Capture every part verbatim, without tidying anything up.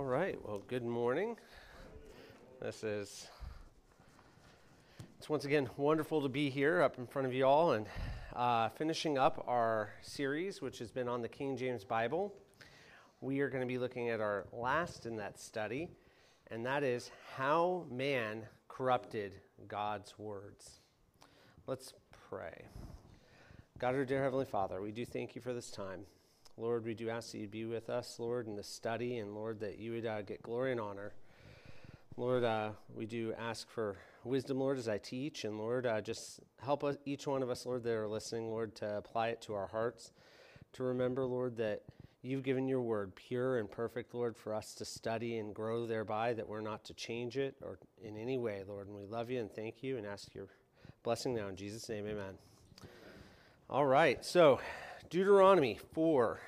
right, well, good morning. This is, it's once again wonderful to be here up in front of you all and uh, finishing up our series, which has been on the King James Bible. We are going to be looking at our last in that study, and that is how man corrupted God's words. Let's pray. God, our dear Heavenly Father, we do thank you for this time. Lord, we do ask that you'd be with us, Lord, in this study, and Lord, that you would uh, get glory and honor. Lord, uh, we do ask for wisdom, Lord, as I teach, and Lord, uh, just help us, each one of us, Lord, that are listening, Lord, to apply it to our hearts, to remember, Lord, that you've given your word pure and perfect, Lord, for us to study and grow thereby, that we're not to change it or in any way, Lord, and we love you and thank you and ask your blessing now in Jesus' name, amen. All right, so Deuteronomy four.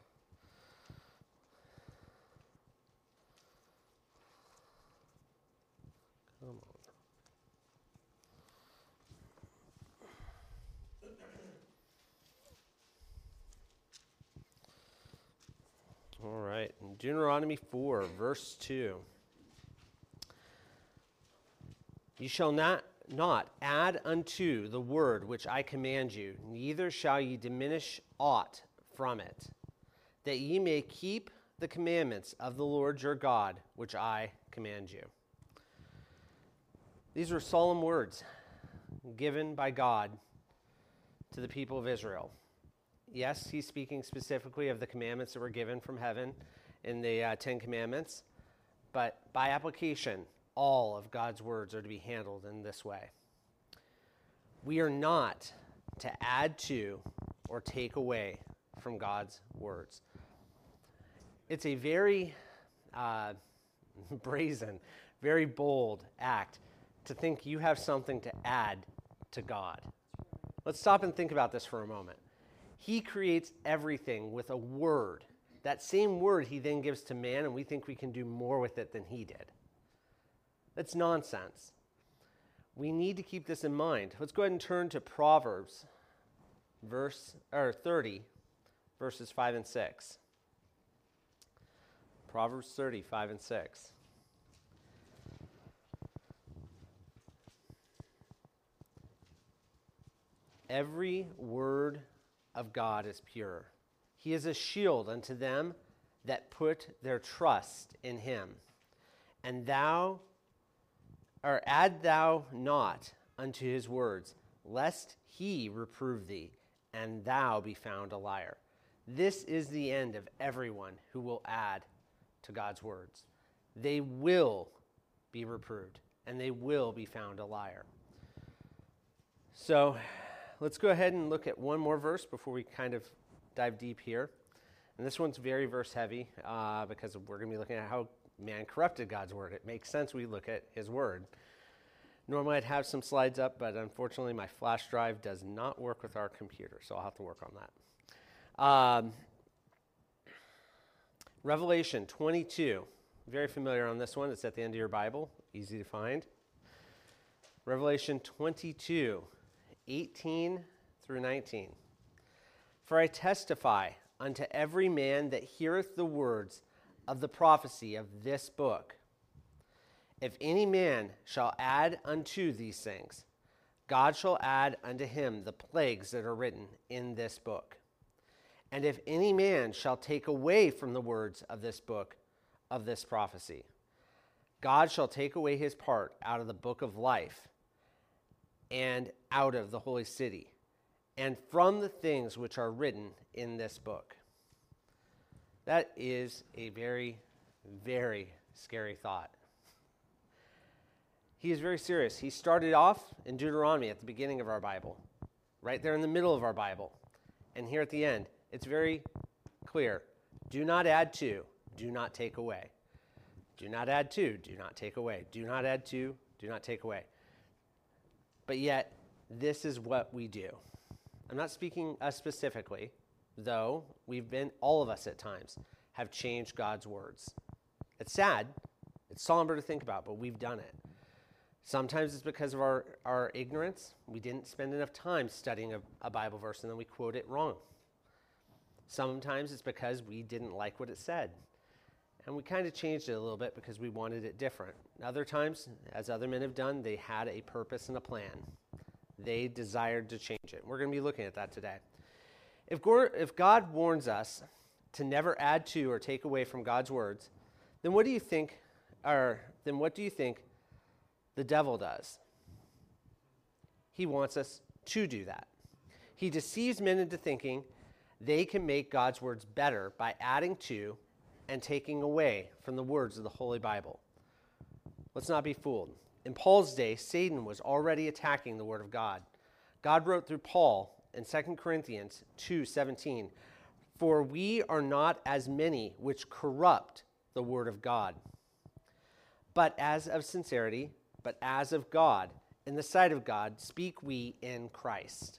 Come on. All right, in Deuteronomy four, verse two. You shall not not add unto the word which I command you, neither shall ye diminish aught from it, that ye may keep the commandments of the Lord your God, which I command you. These were solemn words given by God to the people of Israel. Yes, he's speaking specifically of the commandments that were given from heaven in the uh, Ten Commandments, but by application, all of God's words are to be handled in this way. We are not to add to or take away from God's words. It's a very uh, brazen, very bold act to think you have something to add to God. Let's stop and think about this for a moment. He creates everything with a word. That same word he then gives to man, and we think we can do more with it than he did. That's nonsense. We need to keep this in mind. Let's go ahead and turn to Proverbs verse or thirty, verses five and six. Proverbs thirty, five and six. Every word of God is pure. He is a shield unto them that put their trust in him. And thou Or add thou not unto his words, lest he reprove thee, and thou be found a liar. This is the end of everyone who will add to God's words. They will be reproved, and they will be found a liar. So let's go ahead and look at one more verse before we kind of dive deep here. And this one's very verse heavy uh, because we're going to be looking at how man corrupted God's word. It makes sense we look at his word. Normally I'd have some slides up, but unfortunately my flash drive does not work with our computer, so I'll have to work on that. Um, Revelation twenty-two. Very familiar on this one. It's at the end of your Bible. Easy to find. Revelation twenty-two, eighteen through nineteen. For I testify unto every man that heareth the words of the prophecy of this book. If any man shall add unto these things, God shall add unto him the plagues that are written in this book. And if any man shall take away from the words of this book of this prophecy, God shall take away his part out of the book of life and out of the holy city and from the things which are written in this book. That is a very, very scary thought. He is very serious. He started off in Deuteronomy at the beginning of our Bible, right there in the middle of our Bible. And here at the end, it's very clear. Do not add to, do not take away. Do not add to, do not take away. Do not add to, do not take away. But yet, this is what we do. I'm not speaking us specifically, though we've been, all of us at times, have changed God's words. It's sad. It's somber to think about, but we've done it. Sometimes it's because of our, our ignorance. We didn't spend enough time studying a, a Bible verse and then we quote it wrong. Sometimes it's because we didn't like what it said. And we kind of changed it a little bit because we wanted it different. Other times, as other men have done, they had a purpose and a plan. They desired to change it. We're going to be looking at that today. If, Go- if God warns us to never add to or take away from God's words, then what do you think, or then what do you think the devil does? He wants us to do that. He deceives men into thinking they can make God's words better by adding to and taking away from the words of the Holy Bible. Let's not be fooled. In Paul's day, Satan was already attacking the Word of God. God wrote through Paul in Second Corinthians two seventeen, "For we are not as many which corrupt the Word of God, but as of sincerity, but as of God, in the sight of God, speak we in Christ."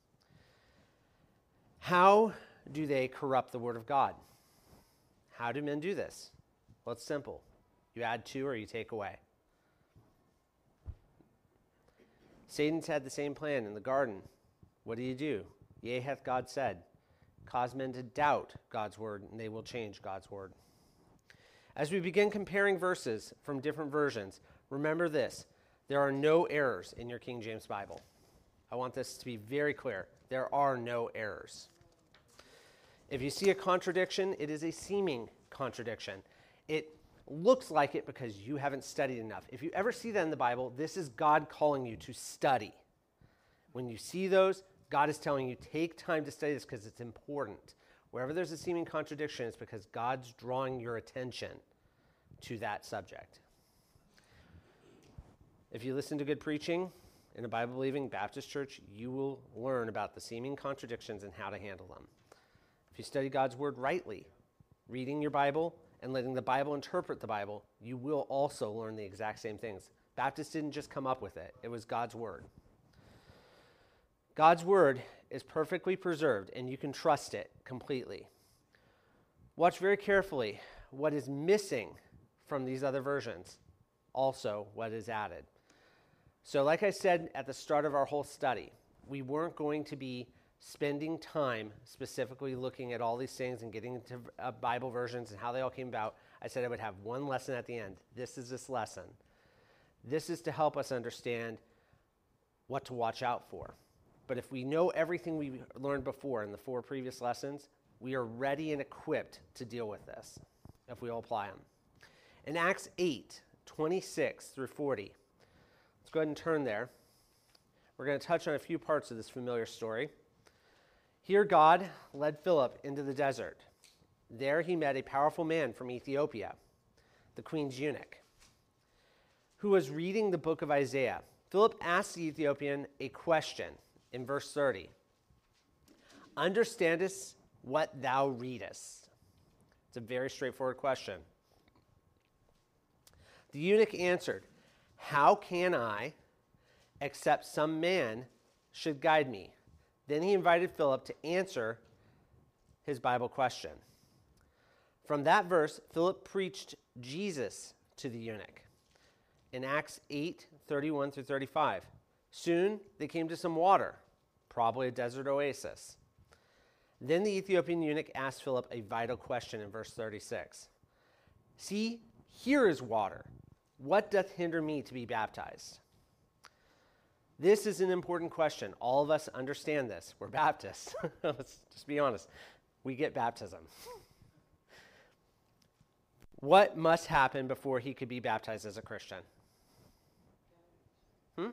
How do they corrupt the Word of God? How do men do this? Well, it's simple. You add to or you take away. Satan's had the same plan in the garden. What do you do? Yea, hath God said. Cause men to doubt God's word, and they will change God's word. As we begin comparing verses from different versions, remember this. There are no errors in your King James Bible. I want this to be very clear. There are no errors. If you see a contradiction, it is a seeming contradiction. It looks like it because you haven't studied enough. If you ever see that in the Bible, this is God calling you to study. When you see those, God is telling you, take time to study this because it's important. Wherever there's a seeming contradiction, it's because God's drawing your attention to that subject. If you listen to good preaching in a Bible-believing Baptist church, you will learn about the seeming contradictions and how to handle them. If you study God's word rightly, reading your Bible and letting the Bible interpret the Bible, you will also learn the exact same things. Baptists didn't just come up with it. It was God's word. God's word is perfectly preserved, and you can trust it completely. Watch very carefully what is missing from these other versions, also what is added. So like I said at the start of our whole study, we weren't going to be spending time specifically looking at all these things and getting into uh, Bible versions and how they all came about. I said I would have one lesson at the end. This is this lesson. This is to help us understand what to watch out for. But if we know everything we learned before in the four previous lessons, we are ready and equipped to deal with this if we all apply them. In Acts eight, twenty-six through forty, let's go ahead and turn there. We're going to touch on a few parts of this familiar story. Here God led Philip into the desert. There he met a powerful man from Ethiopia, the queen's eunuch, who was reading the book of Isaiah. Philip asked the Ethiopian a question in verse thirty. Understandest what thou readest? It's a very straightforward question. The eunuch answered, How can I, except some man should guide me? Then he invited Philip to answer his Bible question. From that verse, Philip preached Jesus to the eunuch. In Acts eight, thirty-one through thirty-five, soon they came to some water, probably a desert oasis. Then the Ethiopian eunuch asked Philip a vital question in verse thirty-six. See, here is water. What doth hinder me to be baptized? This is an important question. All of us understand this. We're Baptists. Let's just be honest. We get baptism. What must happen before he could be baptized as a Christian? Hmm?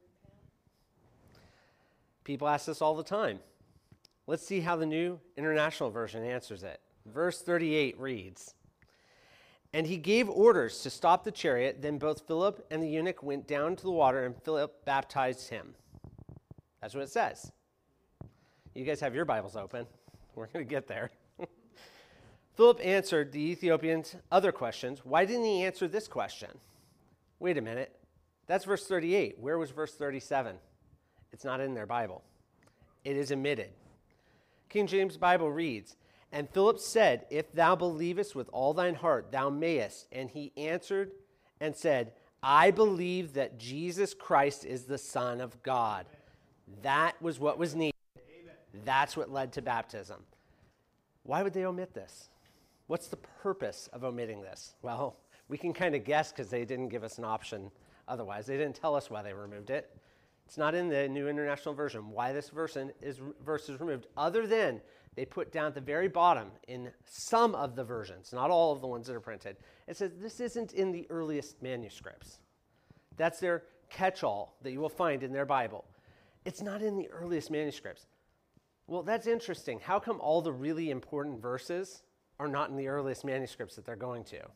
People ask this all the time. Let's see how the New International Version answers it. Verse thirty-eight reads, And he gave orders to stop the chariot. Then both Philip and the eunuch went down to the water, and Philip baptized him. That's what it says. You guys have your Bibles open. We're going to get there. Philip answered the Ethiopian's other questions. Why didn't he answer this question? Wait a minute. That's verse thirty-eight. Where was verse thirty-seven? It's not in their Bible. It is omitted. King James Bible reads, And Philip said, If thou believest with all thine heart, thou mayest. And he answered and said, I believe that Jesus Christ is the Son of God. That was what was needed. Amen. That's what led to baptism. Why would they omit this? What's the purpose of omitting this? Well, we can kind of guess because they didn't give us an option otherwise. They didn't tell us why they removed it. It's not in the New International Version why this verse is, verse is removed, other than they put down at the very bottom in some of the versions, not all of the ones that are printed, it says this isn't in the earliest manuscripts. That's their catch-all that you will find in their Bible. It's not in the earliest manuscripts. Well, that's interesting. How come all the really important verses are not in the earliest manuscripts that they're going to?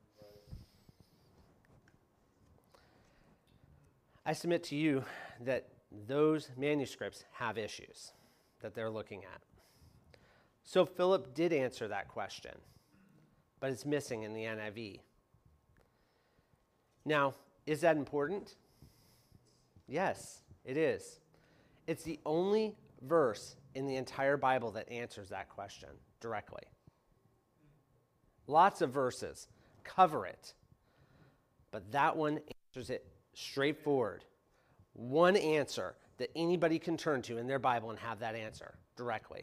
I submit to you that those manuscripts have issues that they're looking at. So Philip did answer that question, but it's missing in the N I V. Now, is that important? Yes, it is. It's the only verse in the entire Bible that answers that question directly. Lots of verses cover it, but that one answers it straightforward. One answer that anybody can turn to in their Bible and have that answer directly.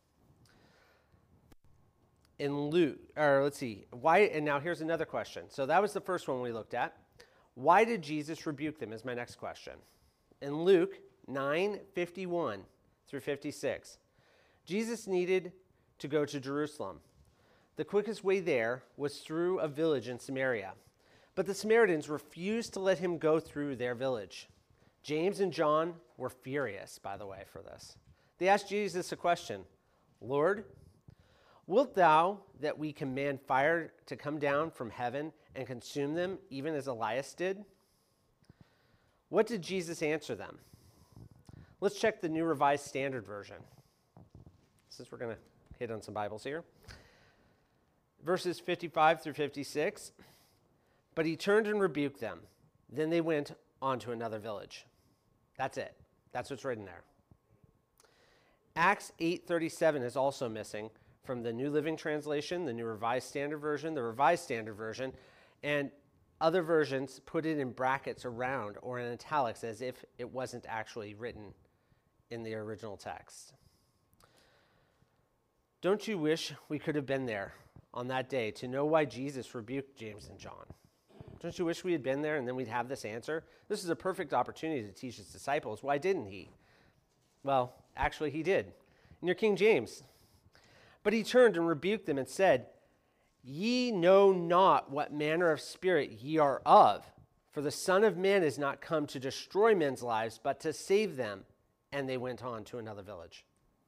In Luke, or let's see, why, and now here's another question. So that was the first one we looked at. Why did Jesus rebuke them is my next question. In Luke nine fifty-one through fifty-six, Jesus needed to go to Jerusalem. The quickest way there was through a village in Samaria. But the Samaritans refused to let him go through their village. James and John were furious, by the way, for this. They asked Jesus a question, Lord, wilt thou that we command fire to come down from heaven and consume them, even as Elias did? What did Jesus answer them? Let's check the New Revised Standard Version, since we're going to hit on some Bibles here. Verses fifty-five through fifty-six. But he turned and rebuked them. Then they went on to another village. That's it. That's what's written there. Acts eight thirty-seven is also missing from the New Living Translation, the New Revised Standard Version, the Revised Standard Version, and other versions put it in brackets around or in italics as if it wasn't actually written in the original text. Don't you wish we could have been there on that day to know why Jesus rebuked James and John? Don't you wish we had been there and then we'd have this answer? This is a perfect opportunity to teach his disciples. Why didn't he? Well, actually he did. In your King James. But he turned and rebuked them and said, Ye know not what manner of spirit ye are of, for the Son of Man is not come to destroy men's lives, but to save them. And they went on to another village.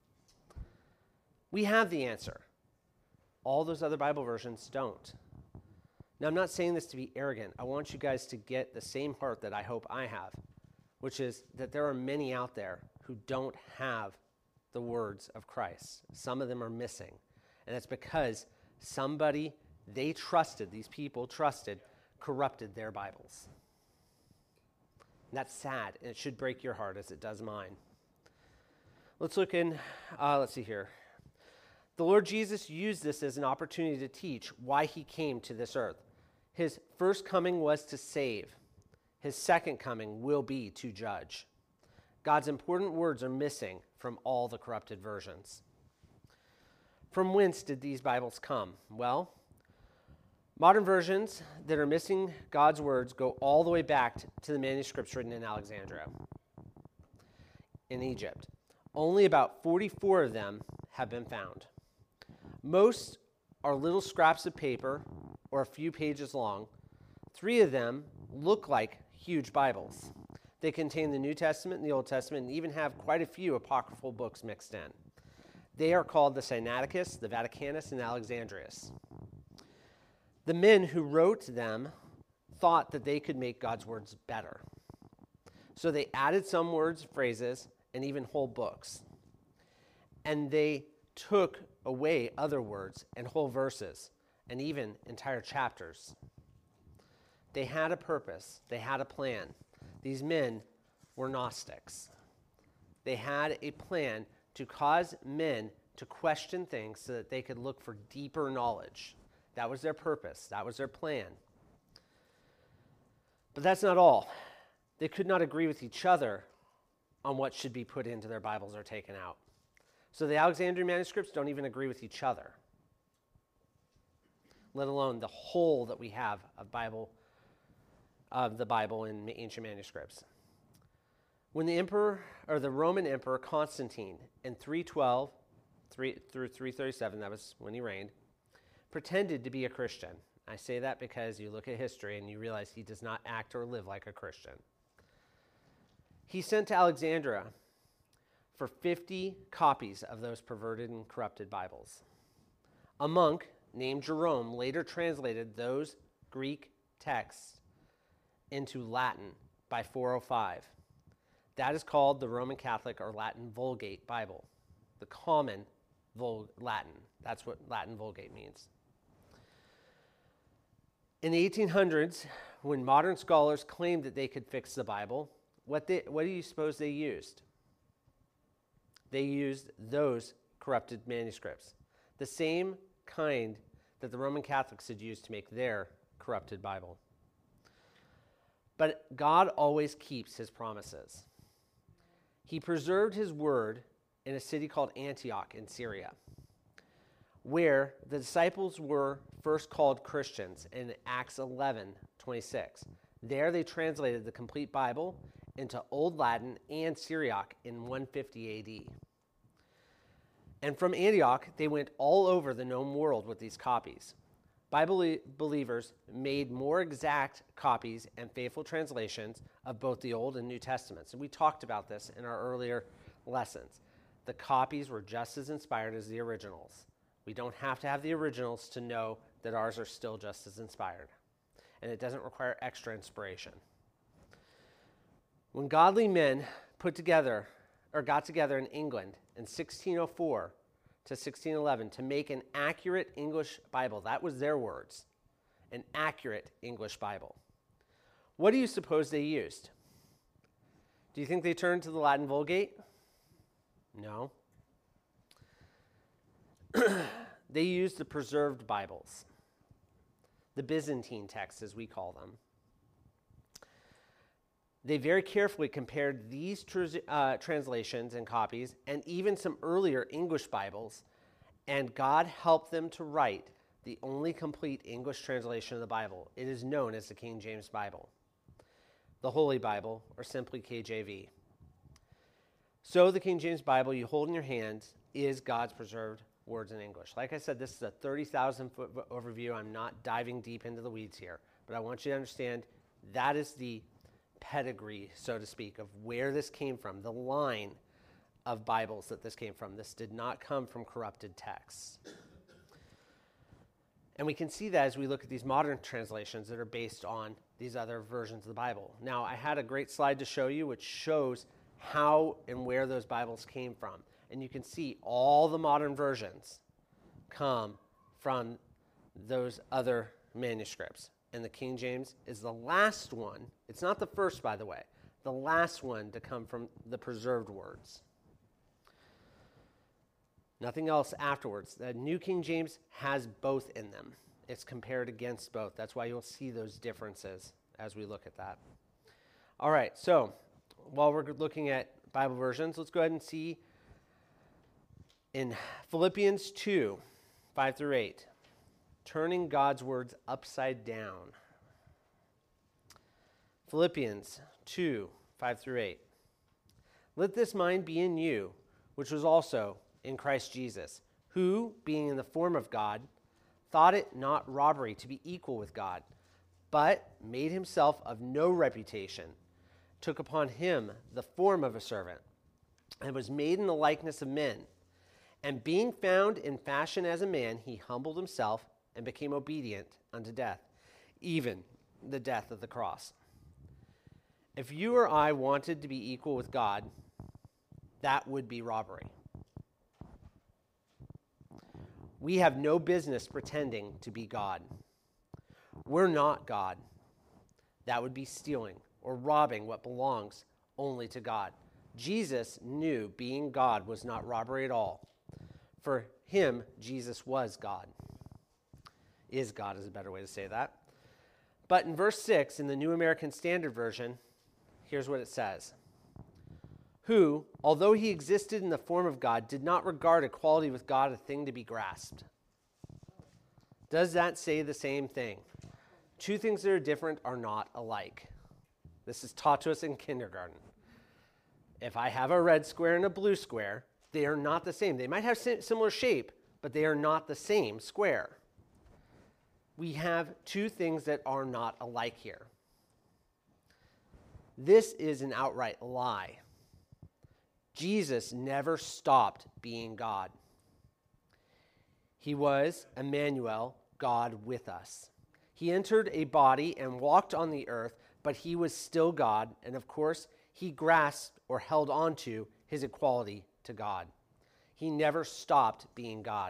We have the answer. All those other Bible versions don't. Now, I'm not saying this to be arrogant. I want you guys to get the same heart that I hope I have, which is that there are many out there who don't have the words of Christ. Some of them are missing. And it's because somebody they trusted, these people trusted, corrupted their Bibles. And that's sad, and it should break your heart as it does mine. Let's look in, uh, let's see here. The Lord Jesus used this as an opportunity to teach why he came to this earth. His first coming was to save. His second coming will be to judge. God's important words are missing from all the corrupted versions. From whence did these Bibles come? Well, modern versions that are missing God's words go all the way back to the manuscripts written in Alexandria, in Egypt. Only about forty-four of them have been found. Most are little scraps of paper or a few pages long. Three of them look like huge Bibles. They contain the New Testament and the Old Testament and even have quite a few apocryphal books mixed in. They are called the Sinaiticus, the Vaticanus, and Alexandrius. The men who wrote them thought that they could make God's words better. So they added some words, phrases, and even whole books. And they took away other words and whole verses and even entire chapters. They had a purpose. They had a plan. These men were Gnostics. They had a plan to cause men to question things so that they could look for deeper knowledge. That was their purpose. That was their plan. But that's not all. They could not agree with each other on what should be put into their Bibles or taken out. So the Alexandrian manuscripts don't even agree with each other. let alone the whole that we have of Bible, of the Bible in ancient manuscripts. When the emperor, or the Roman Emperor Constantine, in three twelve three, through three thirty-seven, that was when he reigned, pretended to be a Christian. I say that because you look at history and you realize he does not act or live like a Christian. He sent to Alexandria for fifty copies of those perverted and corrupted Bibles. A monk named Jerome later translated those Greek texts into Latin by four oh five. That is called the Roman Catholic or Latin Vulgate Bible, the common Vul- Latin. That's what Latin Vulgate means. In the eighteen hundreds, when modern scholars claimed that they could fix the Bible, what, they, what do you suppose they used? They used those corrupted manuscripts, the same kind that the Roman Catholics had used to make their corrupted Bible. But God always keeps his promises. He preserved his word in a city called Antioch in Syria, where the disciples were first called Christians in Acts eleven twenty-six. There they translated the complete Bible into Old Latin and Syriac in one fifty A D. And from Antioch, they went all over the known world with these copies. Bible believers made more exact copies and faithful translations of both the Old and New Testaments. And we talked about this in our earlier lessons. The copies were just as inspired as the originals. We don't have to have the originals to know that ours are still just as inspired. And it doesn't require extra inspiration. When godly men put together, or got together in England in sixteen oh four to sixteen eleven to make an accurate English Bible, that was their words, an accurate English Bible, what do you suppose they used? Do you think they turned to the Latin Vulgate? No. They used the preserved Bibles, the Byzantine texts, as we call them. They very carefully compared these tr- uh, translations and copies and even some earlier English Bibles, and God helped them to write the only complete English translation of the Bible. It is known as the King James Bible, the Holy Bible, or simply K J V. So the King James Bible you hold in your hands is God's preserved words in English. Like I said, this is a thirty thousand foot overview. I'm not diving deep into the weeds here, but I want you to understand that is the pedigree, so to speak, of where this came from, the line of Bibles that this came from. This did not come from corrupted texts. And we can see that as we look at these modern translations that are based on these other versions of the Bible. Now, I had a great slide to show you which shows how and where those Bibles came from. And you can see all the modern versions come from those other manuscripts. And the King James is the last one. It's not the first, by the way. The last one to come from the preserved words. Nothing else afterwards. The New King James has both in them. It's compared against both. That's why you'll see those differences as we look at that. All right, so while we're looking at Bible versions, let's go ahead and see in Philippians two, five through eight. Turning God's words upside down. Philippians two, five through eight. Let this mind be in you, which was also in Christ Jesus, who, being in the form of God, thought it not robbery to be equal with God, but made himself of no reputation, took upon him the form of a servant, and was made in the likeness of men. And being found in fashion as a man, he humbled himself and became obedient unto death, even the death of the cross. If you or I wanted to be equal with God, that would be robbery. We have no business pretending to be God. We're not God. That would be stealing or robbing what belongs only to God. Jesus knew being God was not robbery at all. For him, Jesus was God. Is God is a better way to say that. But in verse six, in the New American Standard Version, here's what it says. Who, although he existed in the form of God, did not regard equality with God a thing to be grasped. Does that say the same thing? Two things that are different are not alike. This is taught to us in kindergarten. If I have a red square and a blue square, they are not the same. They might have similar shape, but they are not the same square. We have two things that are not alike here. This is an outright lie. Jesus never stopped being God. He was Emmanuel, God with us. He entered a body and walked on the earth, but he was still God, and of course, he grasped or held on to his equality to God. He never stopped being God.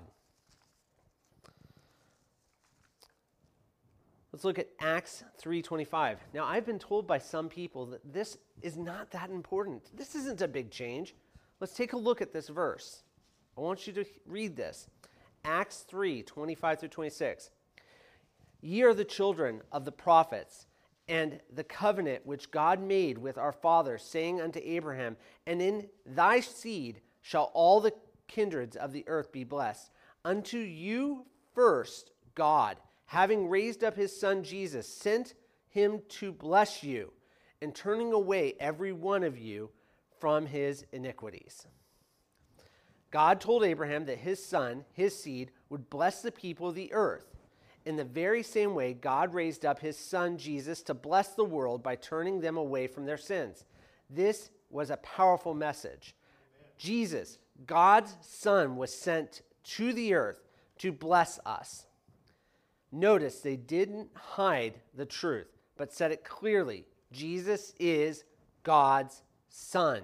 Let's look at Acts three twenty-five. Now, I've been told by some people that this is not that important. This isn't a big change. Let's take a look at this verse. I want you to read this. Acts three twenty-five through twenty-six. Ye are the children of the prophets, and the covenant which God made with our fathers, saying unto Abraham, and in thy seed shall all the kindreds of the earth be blessed. Unto you first God, having raised up his son Jesus, sent him to bless you, and turning away every one of you from his iniquities. God told Abraham that his son, his seed, would bless the people of the earth. In the very same way, God raised up his son Jesus to bless the world by turning them away from their sins. This was a powerful message. Amen. Jesus, God's son, was sent to the earth to bless us. Notice they didn't hide the truth, but said it clearly. Jesus is God's son.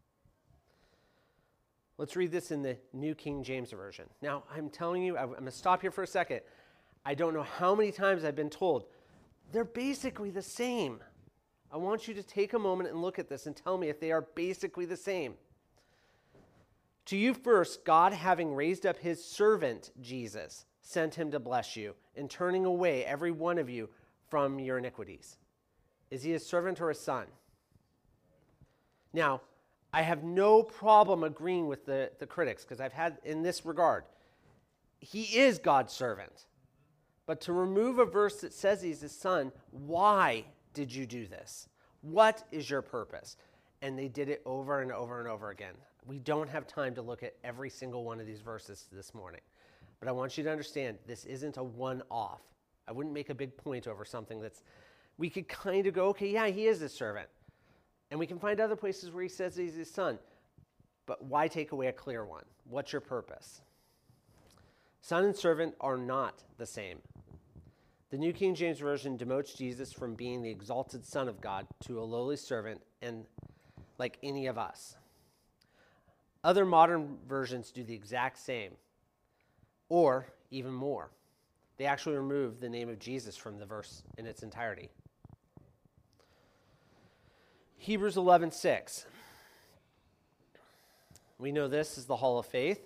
Let's read this in the New King James Version. Now, I'm telling you, I'm going to stop here for a second. I don't know how many times I've been told, they're basically the same. I want you to take a moment and look at this and tell me if they are basically the same. To you first, God, having raised up his servant Jesus, sent him to bless you, and turning away every one of you from your iniquities. Is he a servant or a son? Now, I have no problem agreeing with the, the critics, because I've had in this regard. He is God's servant. But to remove a verse that says he's his son, why did you do this? What is your purpose? And they did it over and over and over again. We don't have time to look at every single one of these verses this morning. But I want you to understand, this isn't a one-off. I wouldn't make a big point over something that's, we could kind of go, okay, yeah, he is his servant. And we can find other places where he says he's his son. But why take away a clear one? What's your purpose? Son and servant are not the same. The New King James Version demotes Jesus from being the exalted Son of God to a lowly servant, and like any of us. Other modern versions do the exact same, or even more. They actually remove the name of Jesus from the verse in its entirety. Hebrews eleven six. We know this is the Hall of Faith.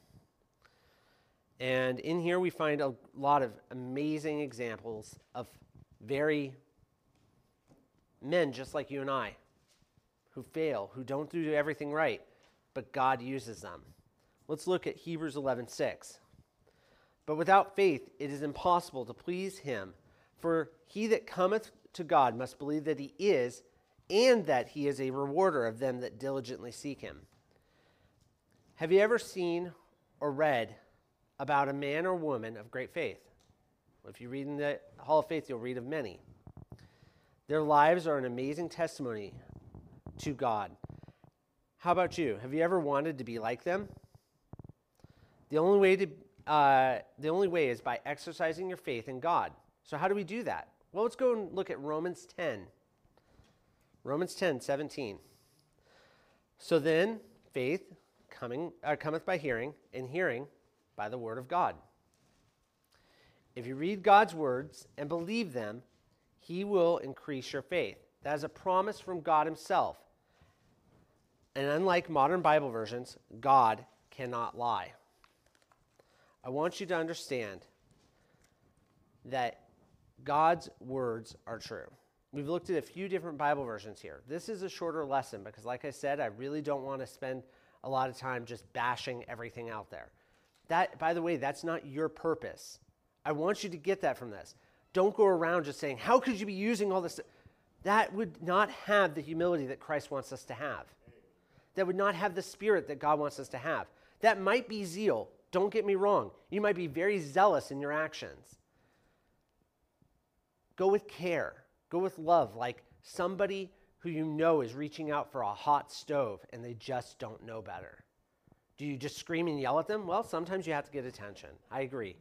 And in here we find a lot of amazing examples of very men just like you and I, who fail, who don't do everything right, but God uses them. Let's look at Hebrews eleven six. But without faith it is impossible to please him, for he that cometh to God must believe that he is, and that he is a rewarder of them that diligently seek him. Have you ever seen or read about a man or woman of great faith? If you read in the Hall of Faith, you'll read of many. Their lives are an amazing testimony to God. How about you? Have you ever wanted to be like them? The only way to uh, the only way is by exercising your faith in God. So how do we do that? Well, let's go and look at Romans ten. Romans ten seventeen. So then, faith coming uh, cometh by hearing, and hearing by the word of God. If you read God's words and believe them, he will increase your faith. That is a promise from God himself. And unlike modern Bible versions, God cannot lie. I want you to understand that God's words are true. We've looked at a few different Bible versions here. This is a shorter lesson because, like I said, I really don't want to spend a lot of time just bashing everything out there. That, by the way, that's not your purpose. I want you to get that from this. Don't go around just saying, how could you be using all this? That would not have the humility that Christ wants us to have. That would not have the spirit that God wants us to have. That might be zeal. Don't get me wrong. You might be very zealous in your actions. Go with care. Go with love, like somebody who you know is reaching out for a hot stove and they just don't know better. Do you just scream and yell at them? Well, sometimes you have to get attention. I agree.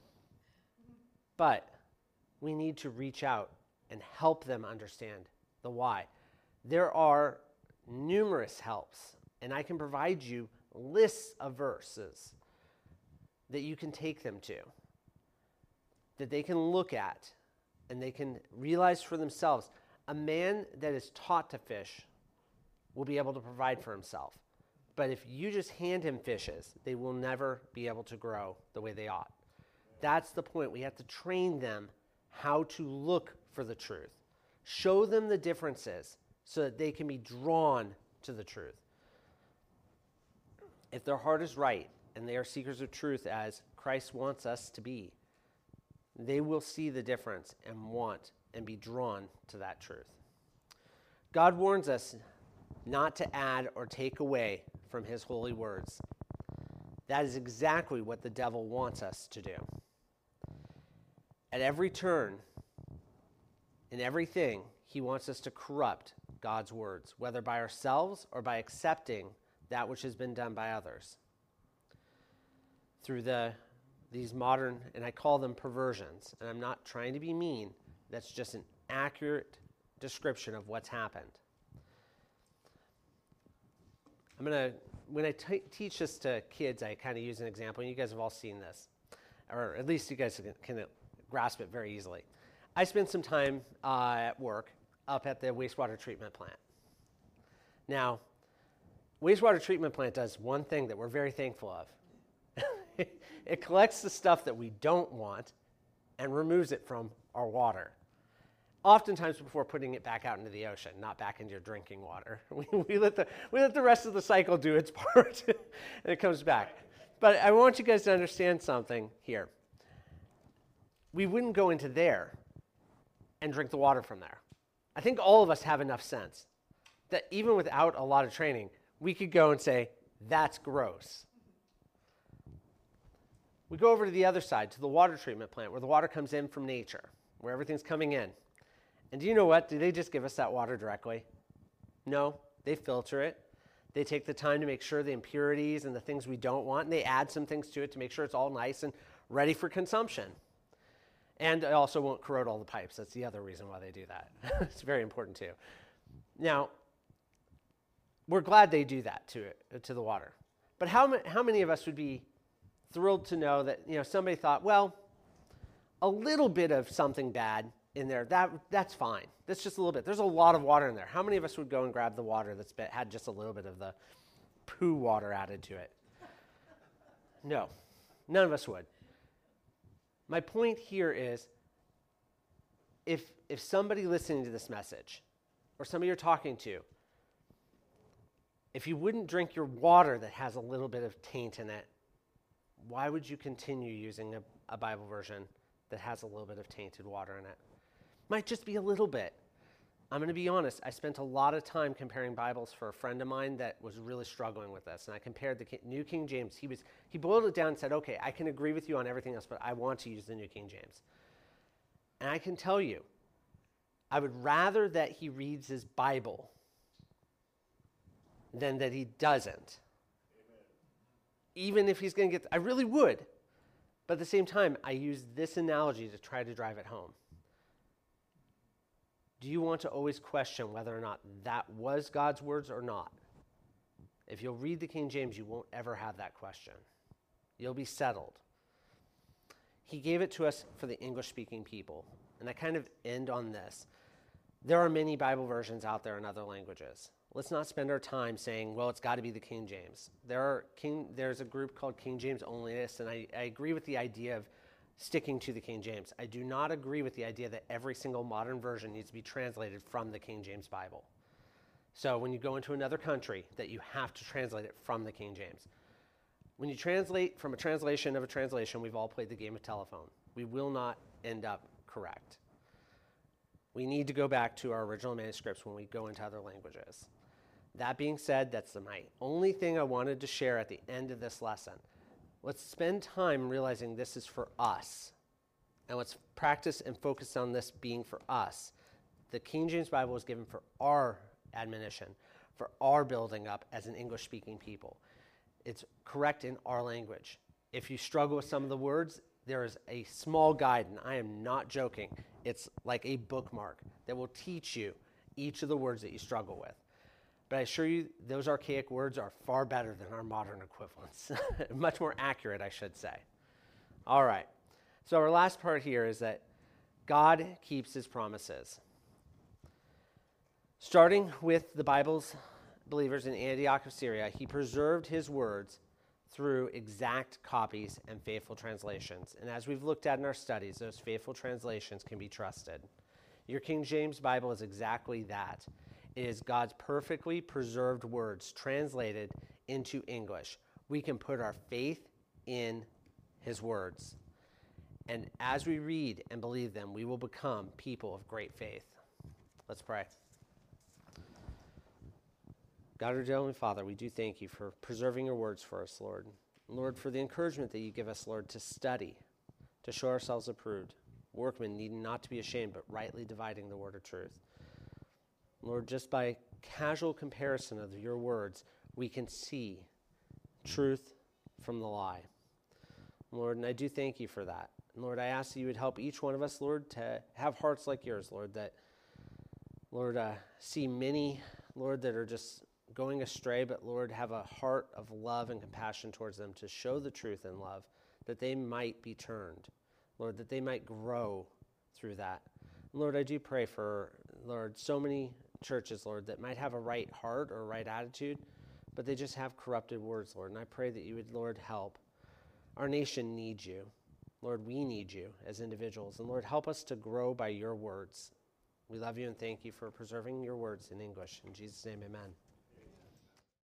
But we need to reach out and help them understand the why. There are numerous helps, and I can provide you lists of verses that you can take them to, that they can look at, and they can realize for themselves. A man that is taught to fish will be able to provide for himself. But if you just hand him fishes, they will never be able to grow the way they ought. That's the point. We have to train them how to look for the truth. Show them the differences so that they can be drawn to the truth. If their heart is right and they are seekers of truth as Christ wants us to be, they will see the difference and want and be drawn to that truth. God warns us not to add or take away from his holy words. That is exactly what the devil wants us to do. At every turn, in everything, he wants us to corrupt God's words, whether by ourselves or by accepting that which has been done by others. Through the these modern, and I call them perversions, and I'm not trying to be mean, that's just an accurate description of what's happened. I'm going to, when I t- teach this to kids, I kind of use an example, and you guys have all seen this, or at least you guys can, can grasp it very easily. I spent some time uh, at work up at the wastewater treatment plant. Now, wastewater treatment plant does one thing that we're very thankful of. It collects the stuff that we don't want and removes it from our water. Oftentimes before putting it back out into the ocean, not back into your drinking water. We, we, let, the, we let the rest of the cycle do its part, and it comes back. But I want you guys to understand something here. We wouldn't go into there and drink the water from there. I think all of us have enough sense that even without a lot of training, we could go and say, that's gross. We go over to the other side, to the water treatment plant, where the water comes in from nature, where everything's coming in. And do you know what? Do they just give us that water directly? No, they filter it. They take the time to make sure the impurities and the things we don't want, and they add some things to it to make sure it's all nice and ready for consumption. And it also won't corrode all the pipes. That's the other reason why they do that. It's very important too. Now, we're glad they do that to it, to the water. But how, ma- how many of us would be thrilled to know that, you know, somebody thought, well, a little bit of something bad in there, that that's fine. That's just a little bit. There's a lot of water in there. How many of us would go and grab the water that's been, had just a little bit of the poo water added to it? No, none of us would. My point here is, if if somebody listening to this message, or somebody you're talking to, if you wouldn't drink your water that has a little bit of taint in it, why would you continue using a, a Bible version that has a little bit of tainted water in it? Might just be a little bit. I'm going to be honest. I spent a lot of time comparing Bibles for a friend of mine that was really struggling with this, and I compared the New King James. He was he boiled it down and said, okay, I can agree with you on everything else, but I want to use the New King James. And I can tell you, I would rather that he reads his Bible than that he doesn't. Even if he's going to get, I really would. But at the same time, I use this analogy to try to drive it home. Do you want to always question whether or not that was God's words or not? If you'll read the King James, you won't ever have that question. You'll be settled. He gave it to us for the English-speaking people. And I kind of end on this. There are many Bible versions out there in other languages. Let's not spend our time saying, well, it's got to be the King James. There are King, there's a group called King James Onlyists, and I, I agree with the idea of sticking to the King James. I do not agree with the idea that every single modern version needs to be translated from the King James Bible. So when you go into another country, that you have to translate it from the King James. When you translate from a translation of a translation, we've all played the game of telephone. We will not end up correct. We need to go back to our original manuscripts when we go into other languages. That being said, that's my only thing I wanted to share at the end of this lesson. Let's spend time realizing this is for us. And let's practice and focus on this being for us. The King James Bible was given for our admonition, for our building up as an English-speaking people. It's correct in our language. If you struggle with some of the words, there is a small guide, and I am not joking. It's like a bookmark that will teach you each of the words that you struggle with. But I assure you, those archaic words are far better than our modern equivalents. Much more accurate, I should say. All right. So our last part here is that God keeps his promises. Starting with the Bible's believers in Antioch of Syria, he preserved his words through exact copies and faithful translations. And as we've looked at in our studies, those faithful translations can be trusted. Your King James Bible is exactly that. It is God's perfectly preserved words translated into English. We can put our faith in his words. And as we read and believe them, we will become people of great faith. Let's pray. God, our dear Heavenly Father, we do thank you for preserving your words for us, Lord. Lord, for the encouragement that you give us, Lord, to study, to show ourselves approved. Workmen needing not to be ashamed, but rightly dividing the word of truth. Lord, just by casual comparison of your words, we can see truth from the lie. Lord, and I do thank you for that. Lord, I ask that you would help each one of us, Lord, to have hearts like yours, Lord, that, Lord, uh, see many, Lord, that are just going astray, but, Lord, have a heart of love and compassion towards them to show the truth in love, that they might be turned, Lord, that they might grow through that. Lord, I do pray for, Lord, so many churches, Lord, that might have a right heart or a right attitude, but they just have corrupted words, Lord, and I pray that you would, Lord, help. Our nation needs you. Lord, we need you as individuals, and Lord, help us to grow by your words. We love you and thank you for preserving your words in English. In Jesus' name, amen.